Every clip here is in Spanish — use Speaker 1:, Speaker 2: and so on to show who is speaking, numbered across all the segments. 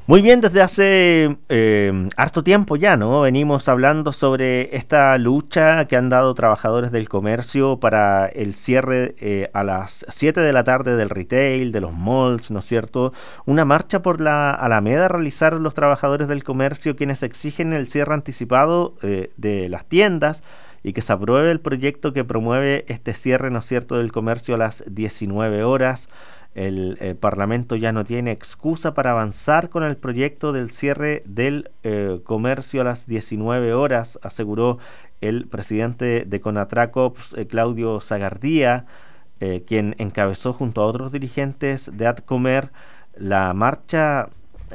Speaker 1: Muy bien, desde hace harto tiempo ya, ¿no? Venimos hablando sobre esta lucha que han dado trabajadores del comercio para el cierre a las 7 de la tarde del retail, de los malls, ¿no es cierto? Una marcha por la Alameda realizaron los trabajadores del comercio quienes exigen el cierre anticipado de las tiendas y que se apruebe el proyecto que promueve este cierre, ¿no es cierto?, del comercio a las 19 horas. El Parlamento ya no tiene excusa para avanzar con el proyecto del cierre del comercio a las 19 horas, aseguró el presidente de Conatracops, Claudio Zagardía, quien encabezó junto a otros dirigentes de Adcomer la marcha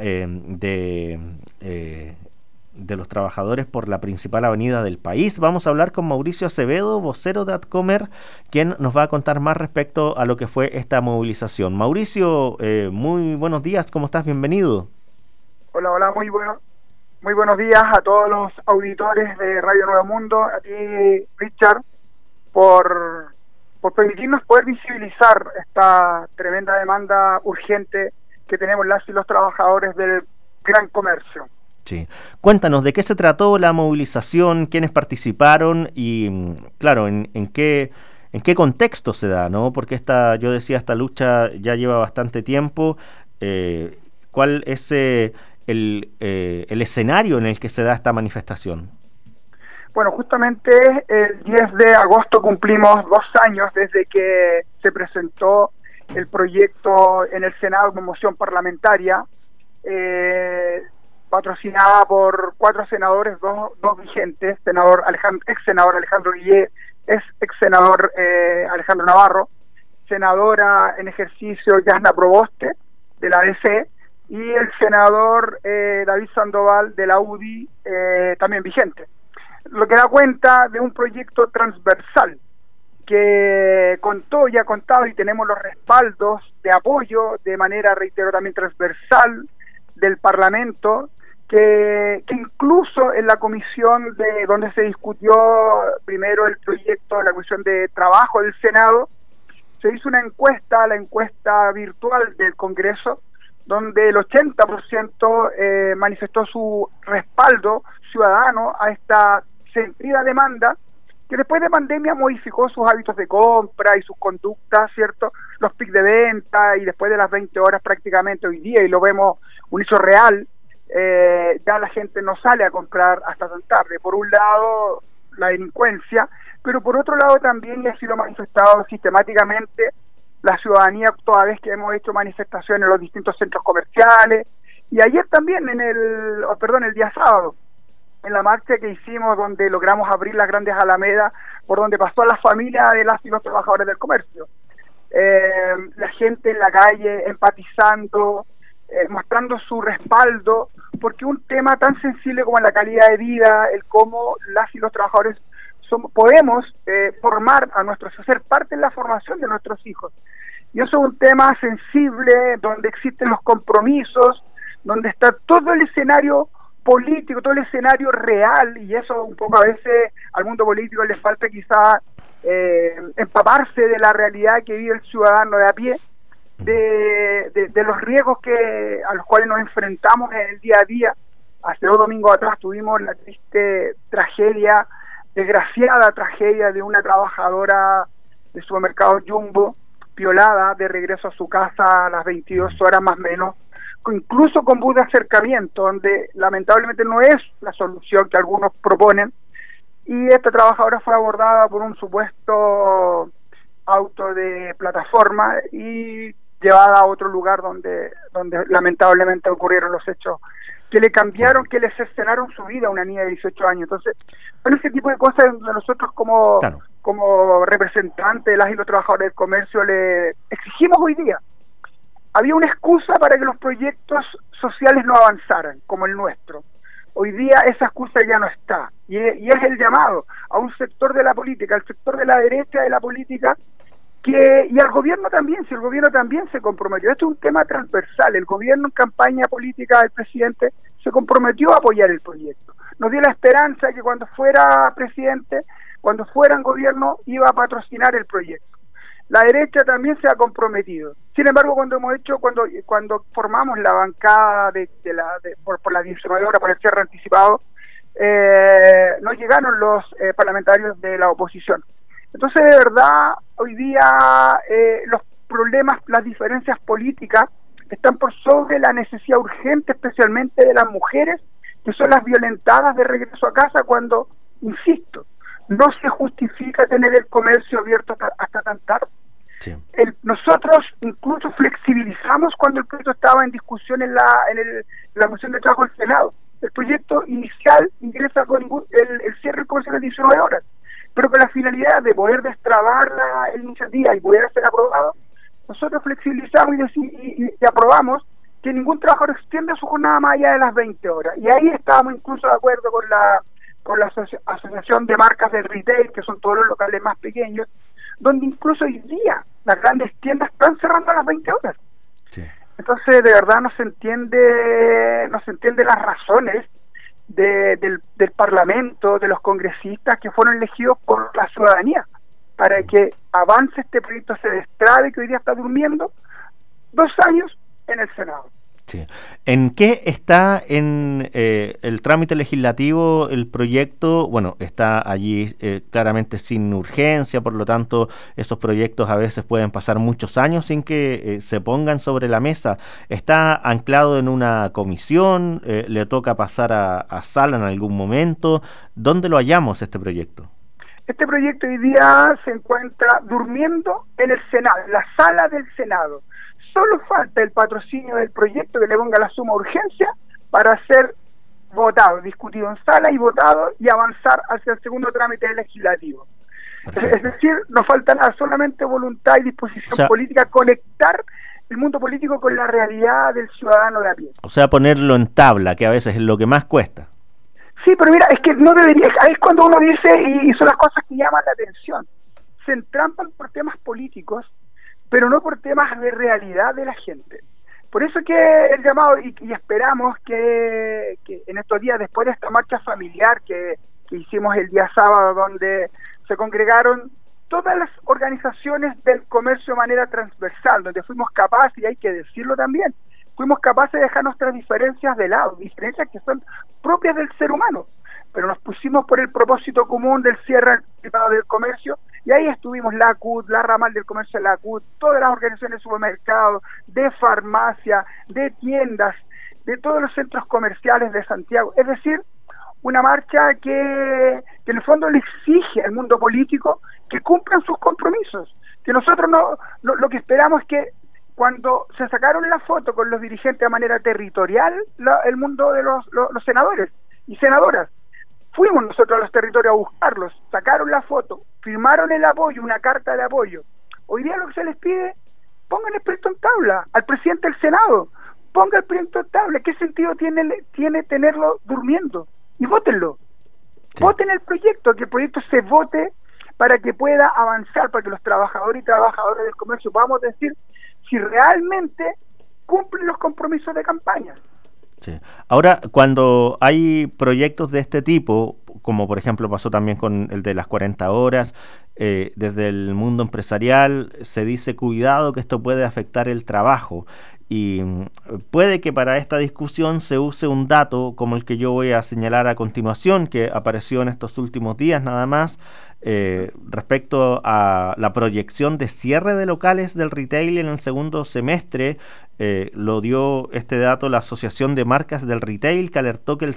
Speaker 1: de los trabajadores por la principal avenida del país. Vamos a hablar con Mauricio Acevedo, vocero de Adcomer, quien nos va a contar más respecto a lo que fue esta movilización. Mauricio, muy buenos días, ¿cómo estás? Bienvenido.
Speaker 2: Hola, muy buenos días a todos los auditores de Radio Nuevo Mundo, a ti, Richard, por permitirnos poder visibilizar esta tremenda demanda urgente que tenemos las y los trabajadores del gran comercio.
Speaker 1: Sí. Cuéntanos, ¿de qué se trató la movilización? ¿Quiénes participaron? Y, claro, ¿en qué contexto se da, ¿no? Porque yo decía, esta lucha ya lleva bastante tiempo. ¿Cuál es el escenario en el que se da esta manifestación?
Speaker 2: Bueno, justamente el 10 de agosto cumplimos 2 años desde que se presentó el proyecto en el Senado como moción parlamentaria, patrocinada por 4 senadores, dos vigentes, ex senador Alejandro Guillé, ex senador Alejandro Navarro, senadora en ejercicio Yasna Proboste de la DC y el senador David Sandoval de la UDI, también vigente. Lo que da cuenta de un proyecto transversal que contó y ha contado, y tenemos los respaldos de apoyo de manera, reitero, también transversal del Parlamento, que incluso en la comisión de donde se discutió primero el proyecto, la comisión de trabajo del Senado, se hizo una encuesta, la encuesta virtual del Congreso, donde el 80% manifestó su respaldo ciudadano a esta sentida demanda, que después de pandemia modificó sus hábitos de compra y sus conductas, ¿cierto? Los pics de venta, y después de las 20 horas prácticamente hoy día, y lo vemos un hecho real, ya la gente no sale a comprar hasta tan tarde. Por un lado, la delincuencia, pero por otro lado también, y así lo ha manifestado sistemáticamente la ciudadanía toda vez que hemos hecho manifestaciones en los distintos centros comerciales, y ayer también el día sábado, en la marcha que hicimos donde logramos abrir las grandes alamedas por donde pasó la familia de las y los trabajadores del comercio. La gente en la calle empatizando, mostrando su respaldo, porque un tema tan sensible como la calidad de vida, el cómo las y los trabajadores podemos formar a ser parte de la formación de nuestros hijos. Y eso es un tema sensible, donde existen los compromisos, donde está todo el escenario político, todo el escenario real, y eso un poco a veces al mundo político le falta quizá empaparse de la realidad que vive el ciudadano de a pie, de los riesgos a los cuales nos enfrentamos en el día a día. Hace 2 domingos atrás tuvimos la triste tragedia, desgraciada tragedia de una trabajadora de supermercado Jumbo, violada de regreso a su casa a las 22 horas más o menos, incluso con bus de acercamiento, donde lamentablemente no es la solución que algunos proponen, y esta trabajadora fue abordada por un supuesto auto de plataforma y llevada a otro lugar donde lamentablemente ocurrieron los hechos que le cambiaron, que le cercenaron su vida a una niña de 18 años. Entonces, son ese tipo de cosas donde nosotros como representantes de las y los trabajadores del comercio le exigimos hoy día. Había una excusa para que los proyectos sociales no avanzaran, como el nuestro. Hoy día esa excusa ya no está, y es el llamado a un sector de la política, al sector de la derecha de la política, y al gobierno también, si el gobierno también se comprometió. Esto es un tema transversal. El gobierno, en campaña política del presidente, se comprometió a apoyar el proyecto. Nos dio la esperanza de que cuando fuera presidente, cuando fuera en gobierno, iba a patrocinar el proyecto. la derecha también se ha comprometido. Sin embargo, cuando formamos la bancada por las 19 horas, por el cierre anticipado, no llegaron los parlamentarios de la oposición. Entonces, de verdad, hoy día los problemas, las diferencias políticas están por sobre la necesidad urgente, especialmente de las mujeres, que son las violentadas de regreso a casa cuando, insisto, no se justifica tener el comercio abierto hasta tan tarde. Sí. Nosotros incluso flexibilizamos cuando el proyecto estaba en discusión en la Comisión de Trabajo del Senado. El proyecto inicial ingresa con el cierre del comercio a las 19 horas, pero con la finalidad de poder destrabar la iniciativa y poder ser aprobado, nosotros flexibilizamos y aprobamos que ningún trabajador extienda su jornada más allá de las 20 horas. Y ahí estábamos incluso de acuerdo con la Asociación de Marcas del Retail, que son todos los locales más pequeños, donde incluso hoy día las grandes tiendas están cerrando a las 20 horas. Sí. Entonces, de verdad no se entiende las razones del Parlamento, de los congresistas que fueron elegidos por la ciudadanía, para que avance este proyecto, se destrabe, que hoy día está durmiendo 2 años en el Senado.
Speaker 1: Sí. ¿En qué está en el trámite legislativo el proyecto? Bueno, está allí claramente sin urgencia, por lo tanto esos proyectos a veces pueden pasar muchos años sin que se pongan sobre la mesa. ¿Está anclado en una comisión? ¿Le toca pasar a sala en algún momento? ¿Dónde lo hallamos este proyecto?
Speaker 2: Este proyecto hoy día se encuentra durmiendo en el Senado, en la sala del Senado. Solo falta el patrocinio del proyecto, que le ponga la suma urgencia para ser votado, discutido en sala y votado y avanzar hacia el segundo trámite legislativo. Es decir, nos falta nada, solamente voluntad y disposición política, conectar el mundo político con la realidad del ciudadano de a pie.
Speaker 1: O sea, ponerlo en tabla, que a veces es lo que más cuesta.
Speaker 2: Sí, pero mira, es que no debería, es cuando uno dice, y son las cosas que llaman la atención, se entrampan por temas políticos, pero no por temas de realidad de la gente. Por eso que el llamado, y esperamos que en estos días, después de esta marcha familiar que hicimos el día sábado, donde se congregaron todas las organizaciones del comercio de manera transversal, donde fuimos capaces, y hay que decirlo también, fuimos capaces de dejar nuestras diferencias de lado, diferencias que son propias del ser humano, pero nos pusimos por el propósito común del cierre anticipado del comercio, y ahí estuvimos la ACUT, la ramal del comercio de la ACUT, todas las organizaciones de supermercados, de farmacia, de tiendas, de todos los centros comerciales de Santiago. Es decir, una marcha que en el fondo le exige al mundo político que cumplan sus compromisos. Que nosotros lo que esperamos es que cuando se sacaron la foto con los dirigentes de manera territorial, el mundo de los senadores y senadoras, fuimos nosotros a los territorios a buscarlos, sacaron la foto, firmaron el apoyo, una carta de apoyo. Hoy día lo que se les pide, pongan el proyecto en tabla, al presidente del Senado, ponga el proyecto en tabla. ¿Qué sentido tiene tenerlo durmiendo? Y vótenlo. Sí. Voten el proyecto, que el proyecto se vote para que pueda avanzar, para que los trabajadores y trabajadoras del comercio podamos decir si realmente cumplen los compromisos de campaña.
Speaker 1: Sí. Ahora, cuando hay proyectos de este tipo, como por ejemplo pasó también con el de las 40 horas, desde el mundo empresarial se dice cuidado que esto puede afectar el trabajo. Y puede que para esta discusión se use un dato como el que yo voy a señalar a continuación, que apareció en estos últimos días nada más, respecto a la proyección de cierre de locales del retail en el segundo semestre. Lo dio este dato la Asociación de Marcas del Retail, que alertó que el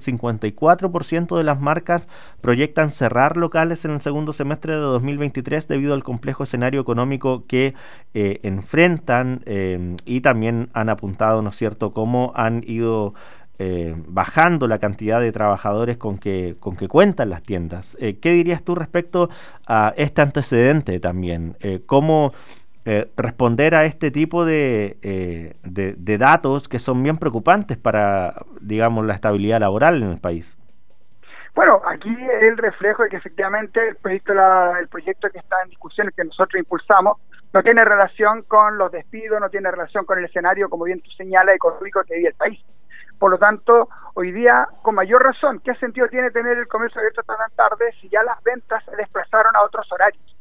Speaker 1: 54% de las marcas proyectan cerrar locales en el segundo semestre de 2023 debido al complejo escenario económico que enfrentan, y también han apuntado, ¿no es cierto?, cómo han ido bajando la cantidad de trabajadores con que cuentan las tiendas. ¿Qué dirías tú respecto a este antecedente también? ¿Cómo responder a este tipo de datos que son bien preocupantes para, digamos, la estabilidad laboral en el país?
Speaker 2: Bueno, aquí el reflejo de que efectivamente el proyecto que está en discusión, que nosotros impulsamos, no tiene relación con los despidos, no tiene relación con el escenario, como bien tú señalas, económico que vive el país. Por lo tanto, hoy día, con mayor razón, ¿qué sentido tiene tener el comercio abierto tan tarde si ya las ventas se desplazaron a otros horarios?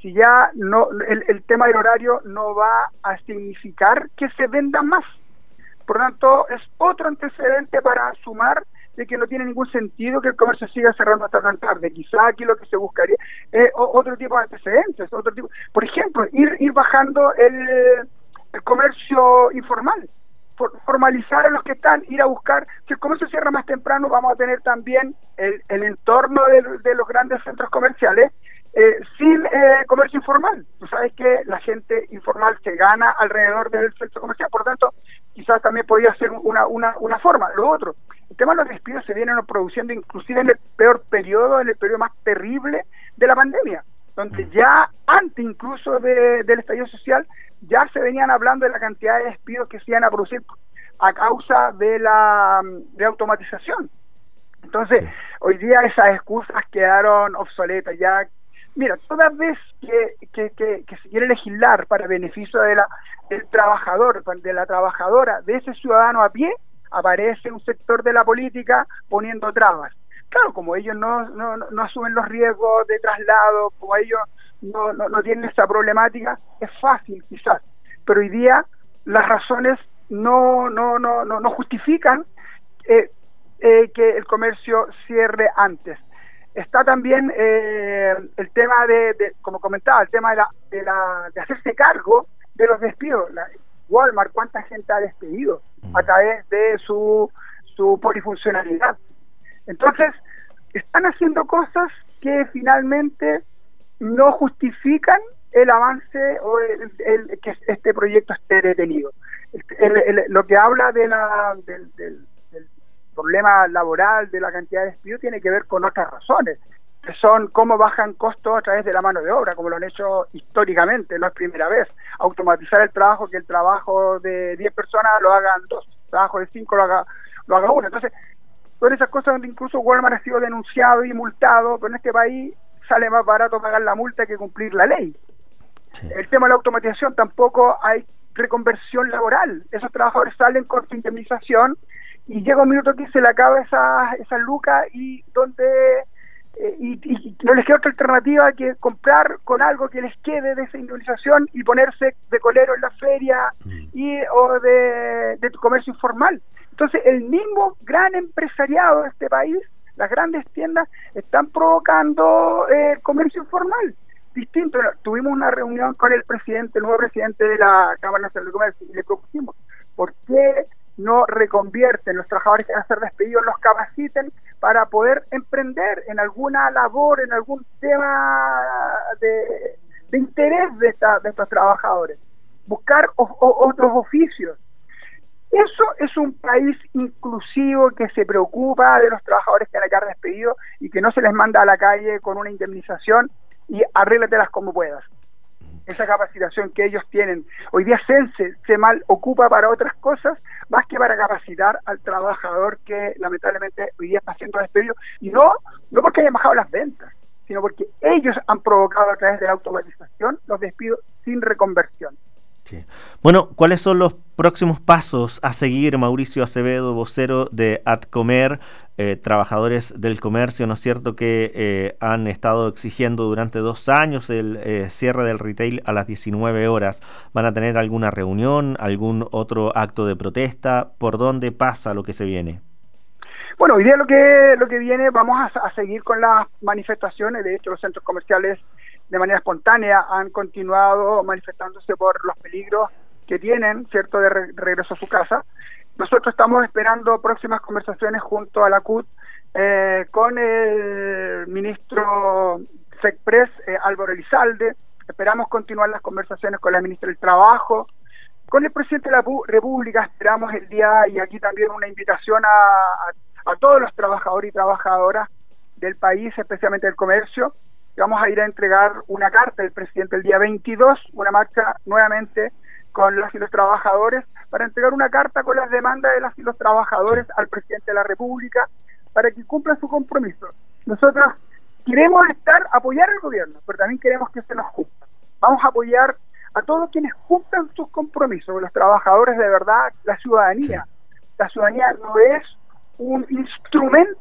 Speaker 2: si ya no el tema del horario no va a significar que se venda más. Por lo tanto, es otro antecedente para sumar de que no tiene ningún sentido que el comercio siga cerrando hasta tan tarde. Quizá aquí lo que se buscaría es otro tipo de antecedentes, por ejemplo, ir bajando el comercio informal, formalizar a los que están, ir a buscar. Si el comercio cierra más temprano, vamos a tener también el entorno de los grandes centros comerciales sin comercio informal. Tú sabes que la gente informal se gana alrededor del centro comercial, por lo tanto, quizás también podría ser una forma. Lo otro, el tema de los despidos se vienen produciendo inclusive en el peor periodo, en el periodo más terrible de la pandemia, donde ya antes incluso del estallido social ya se venían hablando de la cantidad de despidos que se iban a producir a causa de la automatización. Entonces, sí, hoy día esas excusas quedaron obsoletas. Ya, mira, toda vez que se quiere legislar para beneficio del trabajador, de la trabajadora, de ese ciudadano a pie, aparece un sector de la política poniendo trabas. Claro, como ellos no asumen los riesgos de traslado, como ellos no tienen esa problemática, es fácil quizás, pero hoy día las razones no justifican que el comercio cierre antes. Está también el tema como comentaba, el tema de hacerse cargo de los despidos. Walmart, ¿cuánta gente ha despedido a través de su polifuncionalidad? Entonces, están haciendo cosas que finalmente no justifican el avance o que este proyecto esté detenido. Lo que habla del problema laboral, de la cantidad de despidos, tiene que ver con otras razones, que son cómo bajan costos a través de la mano de obra, como lo han hecho históricamente, no es primera vez. Automatizar el trabajo, que el trabajo de 10 personas lo hagan 2, el trabajo de 5 lo haga 1. Entonces, son esas cosas donde incluso Walmart ha sido denunciado y multado, pero en este país sale más barato pagar la multa que cumplir la ley. Sí. El tema de la automatización, tampoco hay reconversión laboral. Esos trabajadores salen con su indemnización y llega un minuto que se le acaba esa luca y no les queda otra alternativa que comprar con algo que les quede de esa indemnización y ponerse de colero en la feria o de comercio informal. Entonces, el mismo gran empresariado de este país, las grandes tiendas, están provocando comercio informal. Distinto. Tuvimos una reunión con el nuevo presidente de la Cámara Nacional de Comercio, y le propusimos, ¿por qué no reconvierten los trabajadores que van a ser despedidos, los capaciten para poder emprender en alguna labor, en algún tema de interés de estos trabajadores? Buscar otros oficios. Eso es un país inclusivo que se preocupa de los trabajadores que van a quedar despedidos y que no se les manda a la calle con una indemnización y arréglatelas como puedas. Esa capacitación que ellos tienen. Hoy día se mal ocupa para otras cosas más que para capacitar al trabajador que lamentablemente hoy día está siendo despedido, y no porque hayan bajado las ventas, sino porque ellos han provocado a través de la automatización los despidos sin reconversión.
Speaker 1: Sí. Bueno, ¿cuáles son los próximos pasos a seguir, Mauricio Acevedo, vocero de Adcomer, trabajadores del comercio, ¿no es cierto?, que han estado exigiendo durante 2 años el cierre del retail a las 19 horas? ¿Van a tener alguna reunión, algún otro acto de protesta? ¿Por dónde pasa lo que se viene?
Speaker 2: Bueno, hoy día lo que viene, vamos a seguir con las manifestaciones. De hecho, los centros comerciales de manera espontánea han continuado manifestándose por los peligros que tienen, ¿cierto?, de regreso a su casa. Nosotros estamos esperando próximas conversaciones junto a la CUT con el ministro SECPRES, Álvaro Elizalde. Esperamos continuar las conversaciones con la ministra del Trabajo, con el presidente de la República. Esperamos el día, y aquí también una invitación a todos los trabajadores y trabajadoras del país, especialmente del comercio. Vamos a ir a entregar una carta del presidente el día 22, una marcha nuevamente con las y los trabajadores, para entregar una carta con las demandas de las y los trabajadores al presidente de la República para que cumpla su compromiso. Nosotros queremos apoyar al gobierno, pero también queremos que se nos cumpla. Vamos a apoyar a todos quienes cumplan sus compromisos, los trabajadores de verdad, la ciudadanía. La ciudadanía no es un instrumento,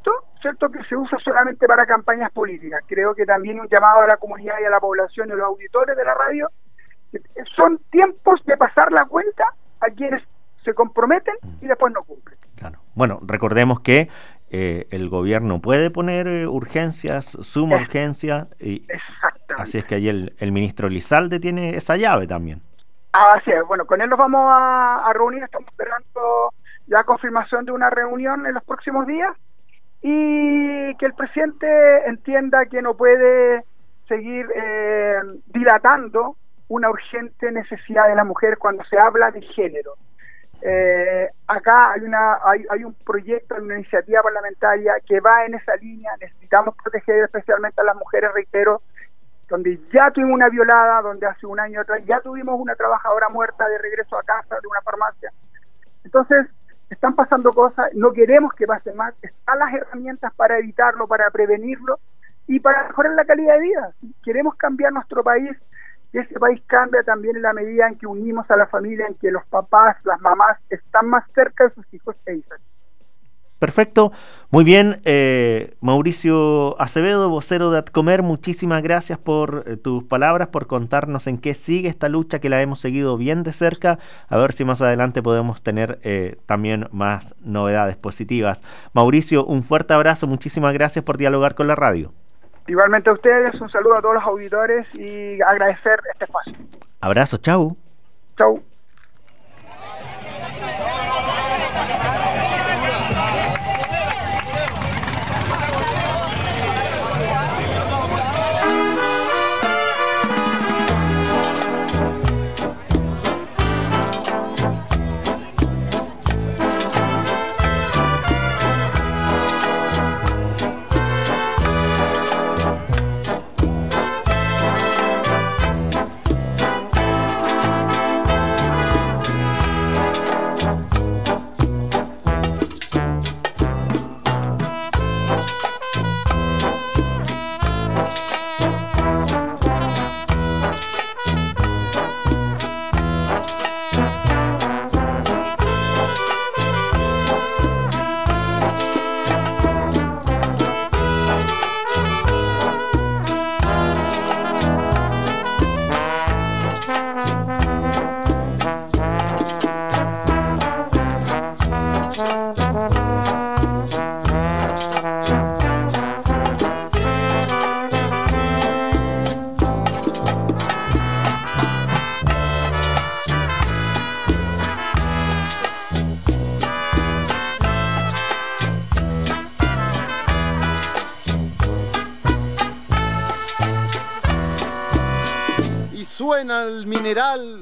Speaker 2: concepto que se usa solamente para campañas políticas. Creo que también un llamado a la comunidad y a la población y a los auditores de la radio, son tiempos de pasar la cuenta a quienes se comprometen y después no cumplen.
Speaker 1: Claro. Bueno, recordemos que el gobierno puede poner urgencias, suma urgencia, y así es que ahí el ministro Elizalde tiene esa llave también.
Speaker 2: Así es, bueno, con él nos vamos a reunir, estamos esperando ya confirmación de una reunión en los próximos días, y que el presidente entienda que no puede seguir dilatando una urgente necesidad de la mujer cuando se habla de género. Acá hay un proyecto, hay una iniciativa parlamentaria que va en esa línea. Necesitamos proteger especialmente a las mujeres, reitero, donde ya tuvimos una violada, donde hace un año atrás ya tuvimos una trabajadora muerta de regreso a casa de una farmacia. Entonces, están pasando cosas, no queremos que pase más, están las herramientas para evitarlo, para prevenirlo y para mejorar la calidad de vida. Queremos cambiar nuestro país, y ese país cambia también en la medida en que unimos a la familia, en que los papás, las mamás están más cerca de sus hijos e hijas.
Speaker 1: Perfecto, muy bien. Mauricio Acevedo, vocero de ADCOMER, muchísimas gracias por tus palabras, por contarnos en qué sigue esta lucha, que la hemos seguido bien de cerca, a ver si más adelante podemos tener también más novedades positivas. Mauricio, un fuerte abrazo, muchísimas gracias por dialogar con la radio.
Speaker 2: Igualmente a ustedes, un saludo a todos los auditores y agradecer este espacio.
Speaker 1: Abrazo, chau.
Speaker 2: Chau.
Speaker 3: Suena el mineral.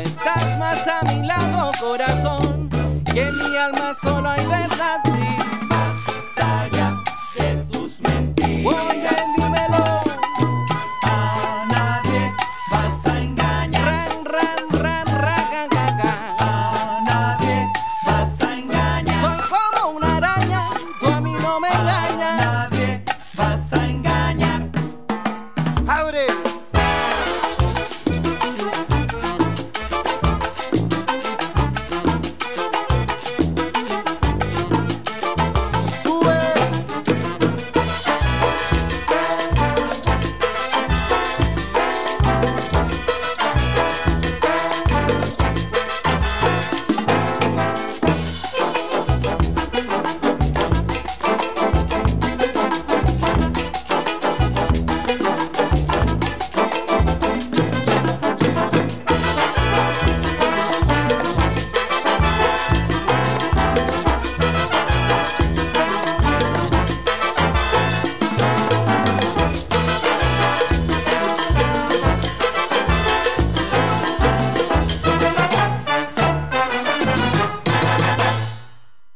Speaker 4: A mi lado, corazón, que en mi alma solo hay verdad, sí.